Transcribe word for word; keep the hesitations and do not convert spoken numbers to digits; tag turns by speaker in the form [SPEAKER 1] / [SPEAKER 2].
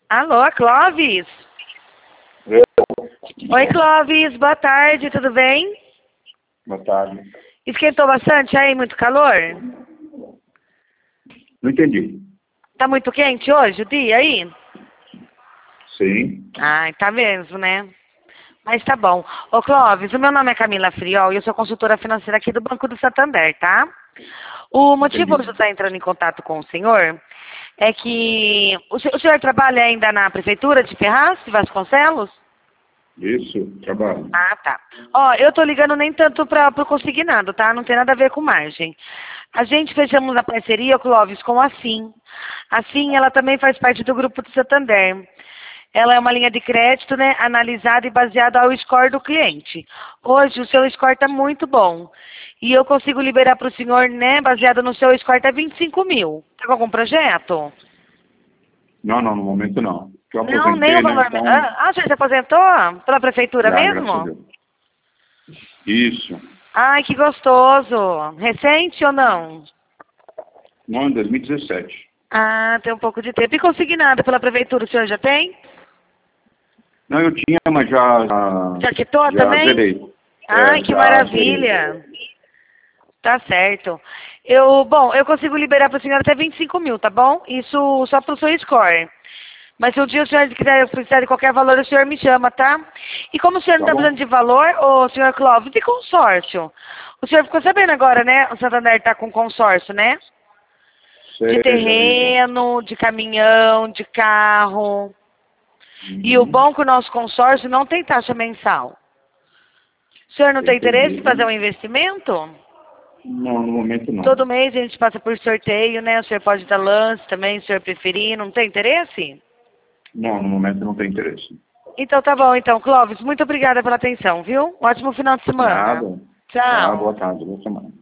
[SPEAKER 1] Alô, Clóvis?
[SPEAKER 2] Eu.
[SPEAKER 1] Oi, Clóvis, boa tarde, tudo bem?
[SPEAKER 2] Boa tarde.
[SPEAKER 1] Esquentou bastante aí, muito calor?
[SPEAKER 2] Não entendi.
[SPEAKER 1] Tá muito quente hoje o dia aí?
[SPEAKER 2] Sim.
[SPEAKER 1] Ai, tá mesmo, né? Mas tá bom. Ô, Clóvis, o meu nome é Camila Friol e eu sou consultora financeira aqui do Banco do Santander, tá? O motivo de eu
[SPEAKER 2] Entendi.
[SPEAKER 1] estar entrando em contato com o senhor é que o se- o senhor trabalha ainda na prefeitura de Ferraz de Vasconcelos?
[SPEAKER 2] Isso, trabalho.
[SPEAKER 1] Ah, tá. Ó, eu tô ligando nem tanto para o consignado, tá? Não tem nada a ver com margem. A gente fechamos a parceria, Clóvis, com a Sim. A Sim, ela também faz parte do grupo do Santander. Ela é uma linha de crédito, né, analisada e baseada ao score do cliente. Hoje o seu score está muito bom. E eu consigo liberar para o senhor, né, baseado no seu score, até vinte e cinco mil. Tá com algum projeto?
[SPEAKER 2] Não, não, no momento não. Eu
[SPEAKER 1] Não, nem o
[SPEAKER 2] aposentei, né?
[SPEAKER 1] valor.
[SPEAKER 2] Então,
[SPEAKER 1] Ah, ah, você se aposentou? Pela prefeitura
[SPEAKER 2] já, graças a
[SPEAKER 1] mesmo?
[SPEAKER 2] Deus. Isso.
[SPEAKER 1] Ai, que gostoso. Recente ou não?
[SPEAKER 2] Não, em dois mil e dezessete.
[SPEAKER 1] Ah, tem um pouco de tempo. E consignado pela prefeitura, o senhor já tem?
[SPEAKER 2] Não, eu tinha, mas já... Já,
[SPEAKER 1] Já quitou
[SPEAKER 2] já
[SPEAKER 1] também?
[SPEAKER 2] zerei.
[SPEAKER 1] Ai,
[SPEAKER 2] É,
[SPEAKER 1] que
[SPEAKER 2] já zerei.
[SPEAKER 1] maravilha. Tá certo. Eu, bom, eu consigo liberar para o senhor até vinte e cinco mil, tá bom? Isso só para o seu score. Mas se um dia o senhor quiser precisar de qualquer valor, o senhor me chama, tá? E como o senhor não
[SPEAKER 2] Tá
[SPEAKER 1] está
[SPEAKER 2] bom?
[SPEAKER 1] precisando de valor, ô senhor Clóvis, de consórcio. O senhor ficou sabendo agora, né? O Santander está com consórcio, né? De
[SPEAKER 2] Sei, já vi, já.
[SPEAKER 1] terreno, de caminhão, de carro. E o
[SPEAKER 2] Uhum.
[SPEAKER 1] bom é que o nosso consórcio não tem taxa mensal. O senhor não tem interesse em fazer um
[SPEAKER 2] Entendi.
[SPEAKER 1] investimento?
[SPEAKER 2] Não, no momento não.
[SPEAKER 1] Todo mês a gente passa por sorteio, né? O senhor pode dar lance também, se o senhor preferir. Não tem interesse?
[SPEAKER 2] Não, no momento não tem interesse.
[SPEAKER 1] Então tá bom, então, Clóvis, muito obrigada pela atenção, viu? Um ótimo final de semana.
[SPEAKER 2] Nada. Tá,
[SPEAKER 1] Tchau.
[SPEAKER 2] boa tarde, boa semana.